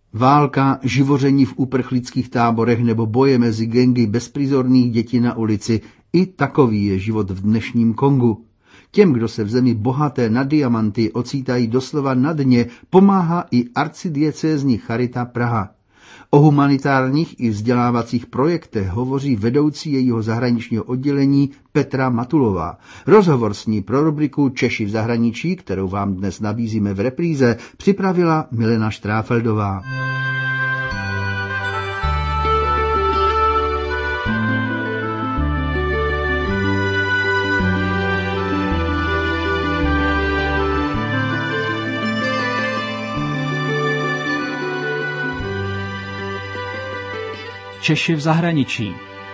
Válka, živoření v uprchlických táborech nebo boje mezi gangy bezprizorných dětí na ulici, i takový je život v dnešním Kongu. Těm, kdo se v zemi bohaté na diamanty ocítají doslova na dně, pomáhá i arcidiecézní Charita Praha. O humanitárních i vzdělávacích projektech hovoří vedoucí jejího zahraničního oddělení Petra Matulová. Rozhovor s ní pro rubriku Češi v zahraničí, kterou vám dnes nabízíme v repríze, připravila Milena Štráfeldová. Češi v zahraničí.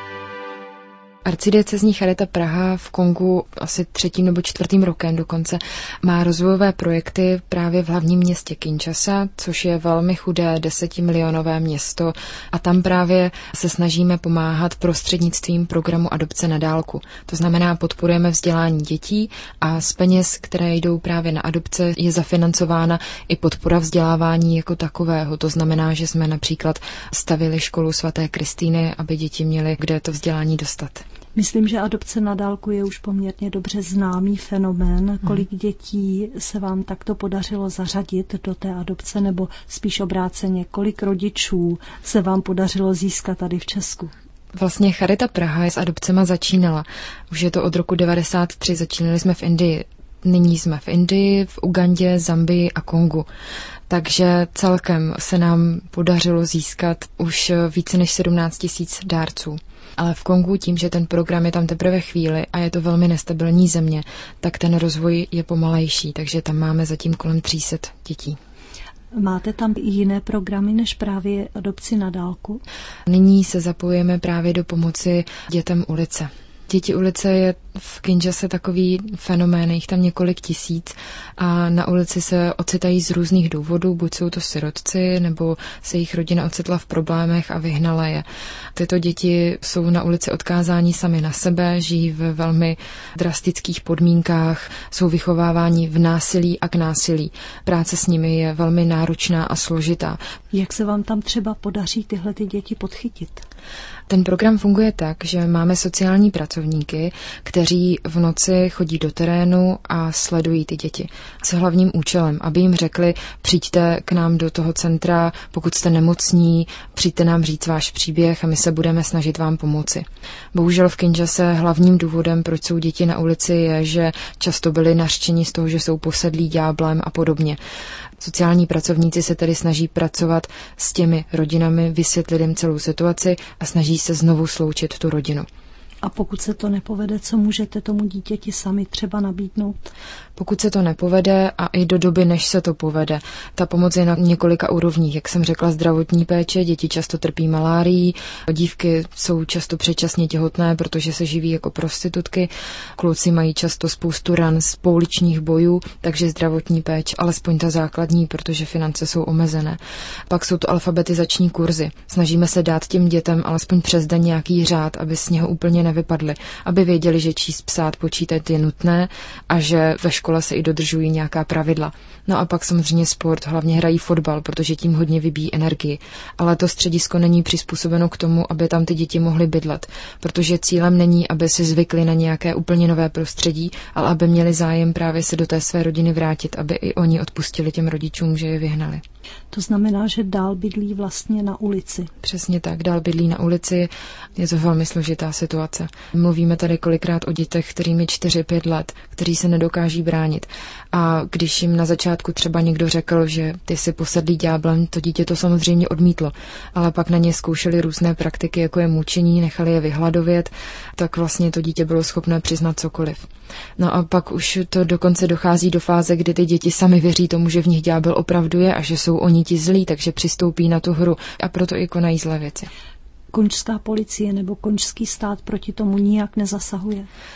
Arcidiecézní Charita Praha v Kongu asi 3. nebo 4. rokem dokonce má rozvojové projekty právě v hlavním městě Kinshasa, což je velmi chudé 10milionové město, a tam právě se snažíme pomáhat prostřednictvím programu Adopce na dálku. To znamená, podporujeme vzdělání dětí a z peněz, které jdou právě na adopce, je zafinancována i podpora vzdělávání jako takového. To znamená, že jsme například stavili školu svaté Kristýny, aby děti měly kde to vzdělání dostat. Myslím, že adopce na dálku je už poměrně dobře známý fenomén. Kolik dětí se vám takto podařilo zařadit do té adopce, nebo spíš obráceně, kolik rodičů se vám podařilo získat tady v Česku? Vlastně Charita Praha s adopcema začínala. Už je to od roku 1993, začínali jsme v Indii. Nyní jsme v Indii, v Ugandě, Zambii a Kongu. Takže celkem se nám podařilo získat už více než 17 000 dárců. Ale v Kongu tím, že ten program je tam teprve chvíli a je to velmi nestabilní země, tak ten rozvoj je pomalejší, takže tam máme zatím kolem 300 dětí. Máte tam i jiné programy než právě adopci na dálku? Nyní se zapojujeme právě do pomoci dětem ulice. Děti ulice je v Kinshase takový fenomén, jich tam několik tisíc a na ulici se ocitají z různých důvodů, buď jsou to sirotci, nebo se jejich rodina ocitla v problémech a vyhnala je. Tyto děti jsou na ulici odkázáni sami na sebe, žijí ve velmi drastických podmínkách, jsou vychováváni v násilí a k násilí. Práce s nimi je velmi náročná a složitá. Jak se vám tam třeba podaří tyhle ty děti podchytit? Ten program funguje tak, že máme sociální pracovníky, kteří v noci chodí do terénu a sledují ty děti. S hlavním účelem, aby jim řekli, přijďte k nám do toho centra, pokud jste nemocní, přijďte nám říct váš příběh a my se budeme snažit vám pomoci. Bohužel v Kinshase hlavním důvodem, proč jsou děti na ulici, je, že často byli nařčeni z toho, že jsou posedlí ďáblem a podobně. Sociální pracovníci se tedy snaží pracovat s těmi rodinami, vysvětlit jim celou situaci a snaží se znovu sloučit tu rodinu. A pokud se to nepovede, co můžete tomu dítěti sami třeba nabídnout? Pokud se to nepovede a i do doby, než se to povede, ta pomoc je na několika úrovních. Jak jsem řekla, zdravotní péče, děti často trpí malárií, dívky jsou často předčasně těhotné, protože se živí jako prostitutky, kluci mají často spoustu ran z pouličních bojů, takže zdravotní péč, alespoň ta základní, protože finance jsou omezené. Pak jsou to alfabetizační kurzy. Snažíme se dát těm dětem alespoň přes den nějaký řád, aby z něho úplně nevypadly, aby věděli, že číst, psát, počítat je nutné a že ve škole se i dodržují nějaká pravidla. No a pak samozřejmě sport, hlavně hrají fotbal, protože tím hodně vybíjí energii. Ale to středisko není přizpůsobeno k tomu, aby tam ty děti mohly bydlet, protože cílem není, aby si zvykli na nějaké úplně nové prostředí, ale aby měli zájem právě se do té své rodiny vrátit, aby i oni odpustili těm rodičům, že je vyhnali. To znamená, že dál bydlí vlastně na ulici. Přesně tak, dál bydlí na ulici, je to velmi složitá situace. Mluvíme tady kolikrát o dětech, kterým je 4-5 let, kteří se nedokáží bránit. A když jim na začátku třeba někdo řekl, že ty si posedlý ďáblem, to dítě to samozřejmě odmítlo. Ale pak na ně zkoušeli různé praktiky, jako je mučení, nechali je vyhladovět, tak vlastně to dítě bylo schopné přiznat cokoliv. No a pak už to dokonce dochází do fáze, kdy ty děti sami věří tomu, že v nich ďábel opravdu je a že jsou oni ti zlí, takže přistoupí na tu hru a proto i konají zlé věci. Konžská policie nebo konžský stát proti tomu nijak nezasahuje?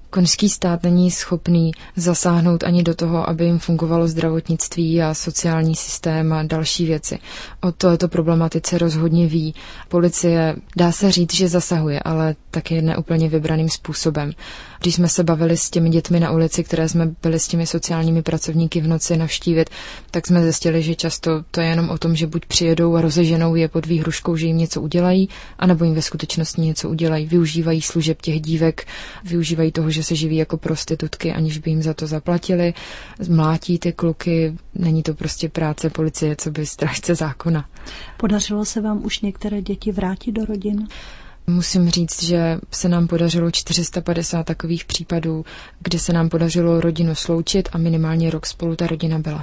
Konžský stát není schopný zasáhnout ani do toho, aby jim fungovalo zdravotnictví a sociální systém a další věci. O této problematice rozhodně ví. Policie, dá se říct, že zasahuje, ale taky neúplně vybraným způsobem. Když jsme se bavili s těmi dětmi na ulici, které jsme byli s těmi sociálními pracovníky v noci navštívit, tak jsme zjistili, že často to je jenom o tom, že buď přijedou a rozeženou je pod výhruškou, že jim něco udělají, anebo jim ve skutečnosti něco udělají. Využívají služeb těch dívek, využívají toho, že se živí jako prostitutky, aniž by jim za to zaplatili, mlátí ty kluky. Není to prostě práce policie, co by strážce zákona. Podařilo se vám už některé děti vrátit do rodin? Musím říct, že se nám podařilo 450 takových případů, kde se nám podařilo rodinu sloučit a minimálně rok spolu ta rodina byla.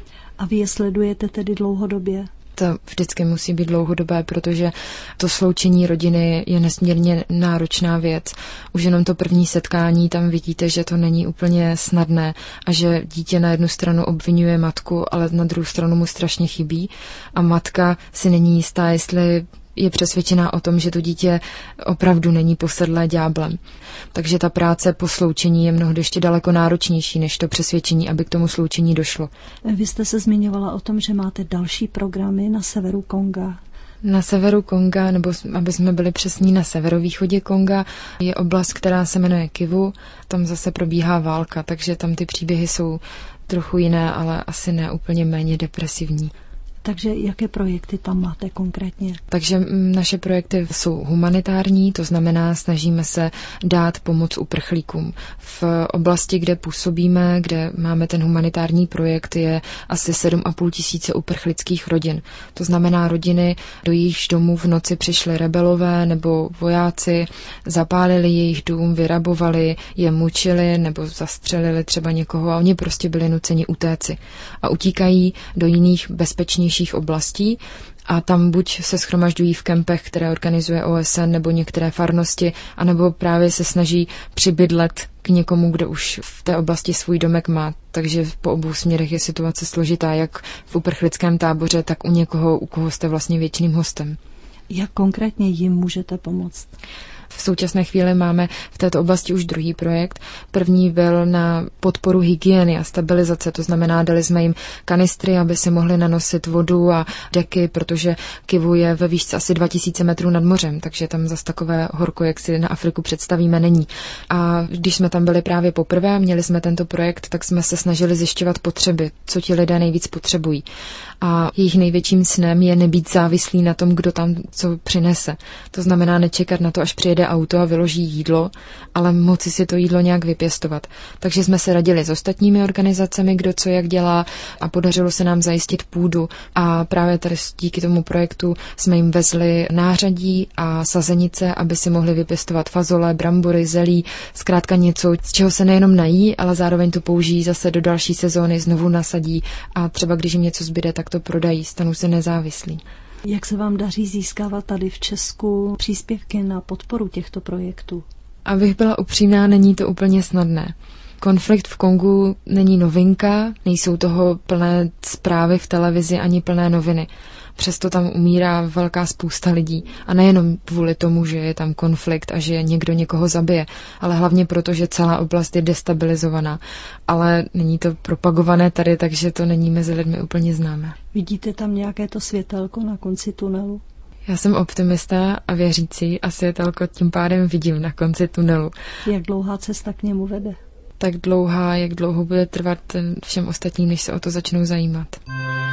A vy je sledujete tedy dlouhodobě? To vždycky musí být dlouhodobé, protože to sloučení rodiny je nesmírně náročná věc. Už jenom to první setkání, tam vidíte, že to není úplně snadné a že dítě na jednu stranu obvinuje matku, ale na druhou stranu mu strašně chybí a matka si není jistá, jestli je přesvědčená o tom, že to dítě opravdu není posedlé ďáblem. Takže ta práce po sloučení je mnohdy ještě daleko náročnější než to přesvědčení, aby k tomu sloučení došlo. Vy jste se zmiňovala o tom, že máte další programy na severu Konga. Na severu Konga, nebo aby jsme byli přesní, na severovýchodě Konga, je oblast, která se jmenuje Kivu. Tam zase probíhá válka, takže tam ty příběhy jsou trochu jiné, ale asi ne úplně méně depresivní. Takže jaké projekty tam máte konkrétně? Takže naše projekty jsou humanitární, to znamená, snažíme se dát pomoc uprchlíkům. V oblasti, kde působíme, kde máme ten humanitární projekt, je asi 7,5 tisíce uprchlických rodin. To znamená rodiny, do jejichž domů v noci přišli rebelové nebo vojáci, zapálili jejich dům, vyrabovali, je mučili nebo zastřelili třeba někoho a oni prostě byli nuceni utéci. A utíkají do jiných bezpečnějších oblastí a tam buď se shromažďují v kempech, které organizuje OSN nebo některé farnosti, anebo právě se snaží přibydlet k někomu, kdo už v té oblasti svůj domek má. Takže po obou směrech je situace složitá, jak v uprchlickém táboře, tak u někoho, u koho jste vlastně věčným hostem. Jak konkrétně jim můžete pomoct? V současné chvíli máme v této oblasti už druhý projekt. První byl na podporu hygieny a stabilizace, to znamená, dali jsme jim kanistry, aby si mohli nanosit vodu a deky, protože Kivu je ve výšce asi 2000 metrů nad mořem, takže tam zas takové horko, jak si na Afriku představíme, není. A když jsme tam byli právě poprvé, měli jsme tento projekt, tak jsme se snažili zjišťovat potřeby, co ti lidé nejvíc potřebují. A jejich největším snem je nebýt závislý na tom, kdo tam co přinese. To znamená nečekat na to, až přijede auto a vyloží jídlo, ale moci si to jídlo nějak vypěstovat. Takže jsme se radili s ostatními organizacemi, kdo co jak dělá a podařilo se nám zajistit půdu. A právě tady díky tomu projektu jsme jim vezli nářadí a sazenice, aby si mohli vypěstovat fazole, brambory, zelí, zkrátka něco, z čeho se nejenom nají, ale zároveň to použijí zase do další sezóny, znovu nasadí a třeba když jim něco zbyde, tak to prodají, stanou se nezávislí. Jak se vám daří získávat tady v Česku příspěvky na podporu těchto projektů? Abych byla upřímná, není to úplně snadné. Konflikt v Kongu není novinka, nejsou toho plné zprávy v televizi ani plné noviny. Přesto tam umírá velká spousta lidí. A nejenom kvůli tomu, že je tam konflikt a že někdo někoho zabije, ale hlavně proto, že celá oblast je destabilizovaná. Ale není to propagované tady, takže to není mezi lidmi úplně známé. Vidíte tam nějaké to světelko na konci tunelu? Já jsem optimista a věřící a světelko tím pádem vidím na konci tunelu. Jak dlouhá cesta k němu vede? Tak dlouhá, jak dlouho bude trvat všem ostatním, než se o to začnou zajímat.